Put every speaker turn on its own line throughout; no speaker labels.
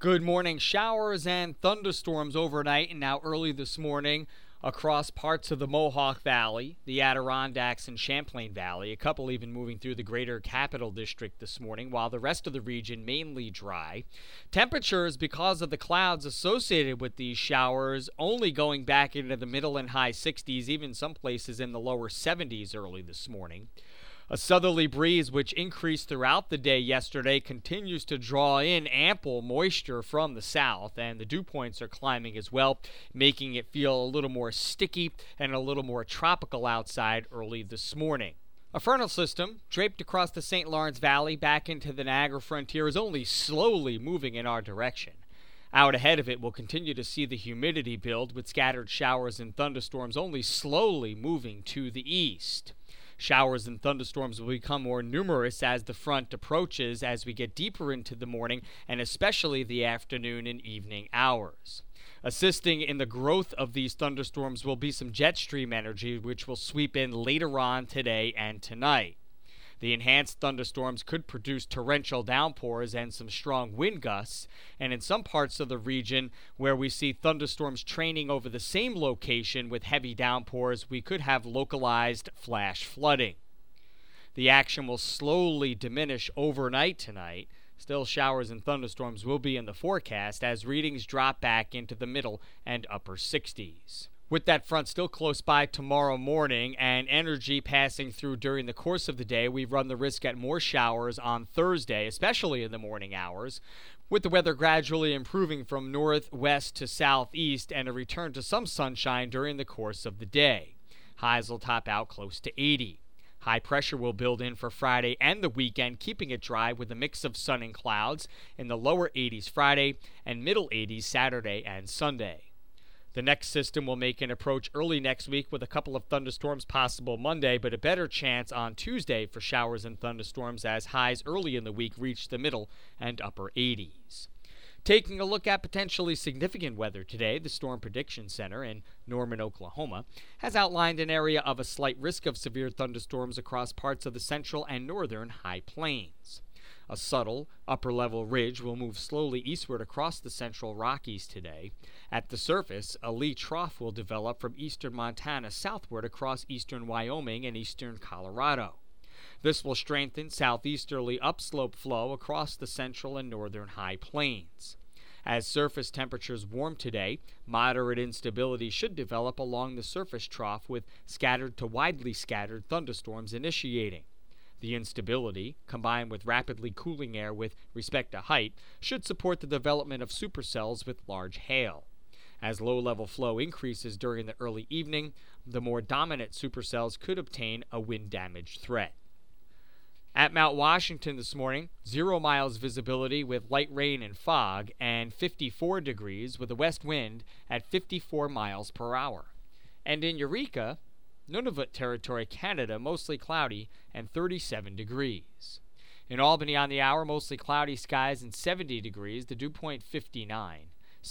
Good morning. Showers and thunderstorms overnight and now early this morning across parts of the Mohawk Valley, the Adirondacks, and Champlain Valley. A couple even moving through the greater Capital District this morning, while the rest of the region mainly dry. Temperatures, because of the clouds associated with these showers, only going back into the middle and high 60s, even some places in the lower 70s early this morning. A southerly breeze, which increased throughout the day yesterday, continues to draw in ample moisture from the south, and the dew points are climbing as well, making it feel a little more sticky and a little more tropical outside early this morning. A frontal system draped across the St. Lawrence Valley back into the Niagara frontier is only slowly moving in our direction. Out ahead of it, we'll continue to see the humidity build, with scattered showers and thunderstorms only slowly moving to the east. Showers and thunderstorms will become more numerous as the front approaches as we get deeper into the morning and especially the afternoon and evening hours. Assisting in the growth of these thunderstorms will be some jet stream energy, which will sweep in later on today and tonight. The enhanced thunderstorms could produce torrential downpours and some strong wind gusts, and in some parts of the region where we see thunderstorms training over the same location with heavy downpours, we could have localized flash flooding. The action will slowly diminish overnight tonight. Still, showers and thunderstorms will be in the forecast as readings drop back into the middle and upper 60s. With that front still close by tomorrow morning and energy passing through during the course of the day, we run the risk at more showers on Thursday, especially in the morning hours, with the weather gradually improving from northwest to southeast and a return to some sunshine during the course of the day. Highs will top out close to 80. High pressure will build in for Friday and the weekend, keeping it dry with a mix of sun and clouds in the lower 80s Friday and middle 80s Saturday and Sunday. The next system will make an approach early next week with a couple of thunderstorms possible Monday, but a better chance on Tuesday for showers and thunderstorms as highs early in the week reach the middle and upper 80s. Taking a look at potentially significant weather today, the Storm Prediction Center in Norman, Oklahoma, has outlined an area of a slight risk of severe thunderstorms across parts of the central and northern high plains. A subtle, upper-level ridge will move slowly eastward across the central Rockies today. At the surface, a lee trough will develop from eastern Montana southward across eastern Wyoming and eastern Colorado. This will strengthen southeasterly upslope flow across the central and northern high plains. As surface temperatures warm today, moderate instability should develop along the surface trough with scattered to widely scattered thunderstorms initiating. The instability, combined with rapidly cooling air with respect to height, should support the development of supercells with large hail. As low-level flow increases during the early evening, the more dominant supercells could obtain a wind damage threat. At Mount Washington this morning, 0 miles visibility with light rain and fog, and 54 degrees with a west wind at 54 miles per hour. And in Eureka, Nunavut Territory, Canada, mostly cloudy and 37 degrees. In Albany on the hour, mostly cloudy skies and 70 degrees, the dew point 59,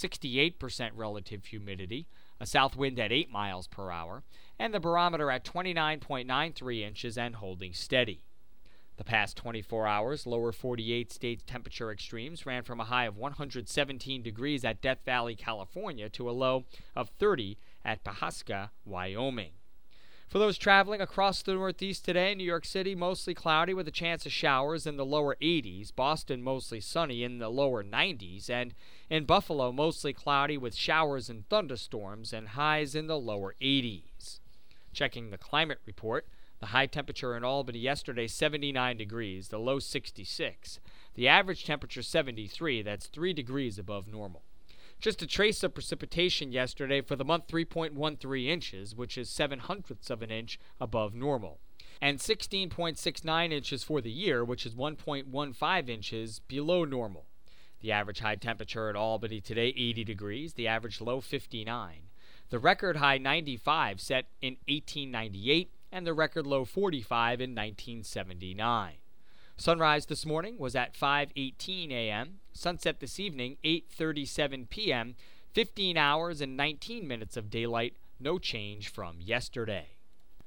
68% relative humidity, a south wind at 8 miles per hour, and the barometer at 29.93 inches and holding steady. The past 24 hours, lower 48 states temperature extremes ran from a high of 117 degrees at Death Valley, California, to a low of 30 at Pawhuska, Wyoming. For those traveling across the Northeast today, New York City mostly cloudy with a chance of showers in the lower 80s, Boston mostly sunny in the lower 90s, and in Buffalo mostly cloudy with showers and thunderstorms and highs in the lower 80s. Checking the climate report, the high temperature in Albany yesterday 79 degrees, the low 66. The average temperature 73, that's 3 degrees above normal. Just a trace of precipitation yesterday for the month 3.13 inches, which is 0.07 of an inch above normal, and 16.69 inches for the year, which is 1.15 inches below normal. The average high temperature at Albany today 80 degrees, the average low 59. The record high 95 set in 1898 and the record low 45 in 1979. Sunrise this morning was at 5:18 a.m., sunset this evening 8:37 p.m., 15 hours and 19 minutes of daylight, no change from yesterday.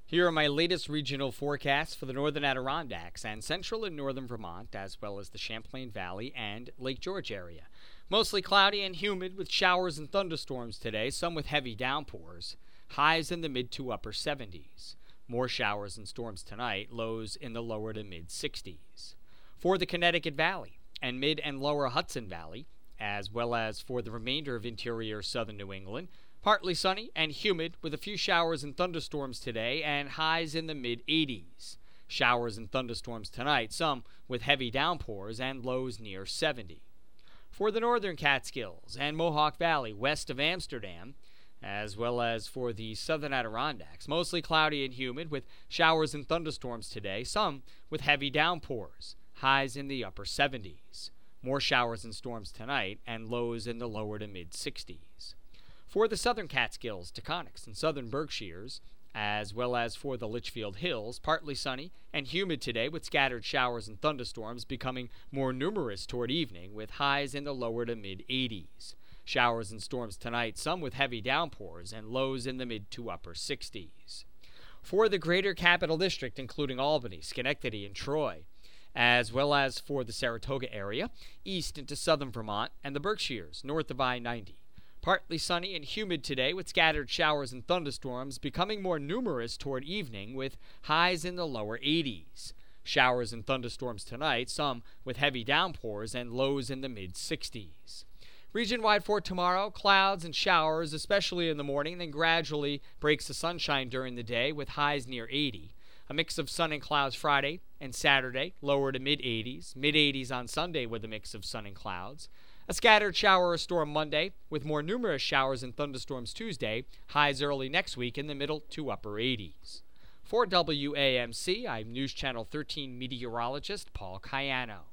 Here are my latest regional forecasts for the northern Adirondacks and central and northern Vermont, as well as the Champlain Valley and Lake George area. Mostly cloudy and humid with showers and thunderstorms today, some with heavy downpours. Highs in the mid to upper 70s. More showers and storms tonight, lows in the lower to mid 60s. For the Connecticut Valley and mid and lower Hudson Valley, as well as for the remainder of interior southern New England, partly sunny and humid with a few showers and thunderstorms today and highs in the mid-80s. Showers and thunderstorms tonight, some with heavy downpours and lows near 70. For the northern Catskills and Mohawk Valley west of Amsterdam, as well as for the southern Adirondacks, mostly cloudy and humid with showers and thunderstorms today, some with heavy downpours, highs in the upper 70s. More showers and storms tonight and lows in the lower to mid-60s. For the southern Catskills, Taconics, and southern Berkshires, as well as for the Litchfield Hills, partly sunny and humid today with scattered showers and thunderstorms becoming more numerous toward evening with highs in the lower to mid-80s. Showers and storms tonight, some with heavy downpours and lows in the mid to upper 60s. For the greater Capital District, including Albany, Schenectady, and Troy, as well as for the Saratoga area, east into southern Vermont, and the Berkshires, north of I-90. Partly sunny and humid today with scattered showers and thunderstorms becoming more numerous toward evening with highs in the lower 80s. Showers and thunderstorms tonight, some with heavy downpours and lows in the mid-60s. Region-wide for tomorrow, clouds and showers, especially in the morning, then gradually breaks the sunshine during the day with highs near 80. A mix of sun and clouds Friday and Saturday, lower to mid-80s. Mid-80s on Sunday with a mix of sun and clouds. A scattered shower or storm Monday, with more numerous showers and thunderstorms Tuesday, highs early next week in the middle to upper 80s. For WAMC, I'm News Channel 13 meteorologist Paul Cayano.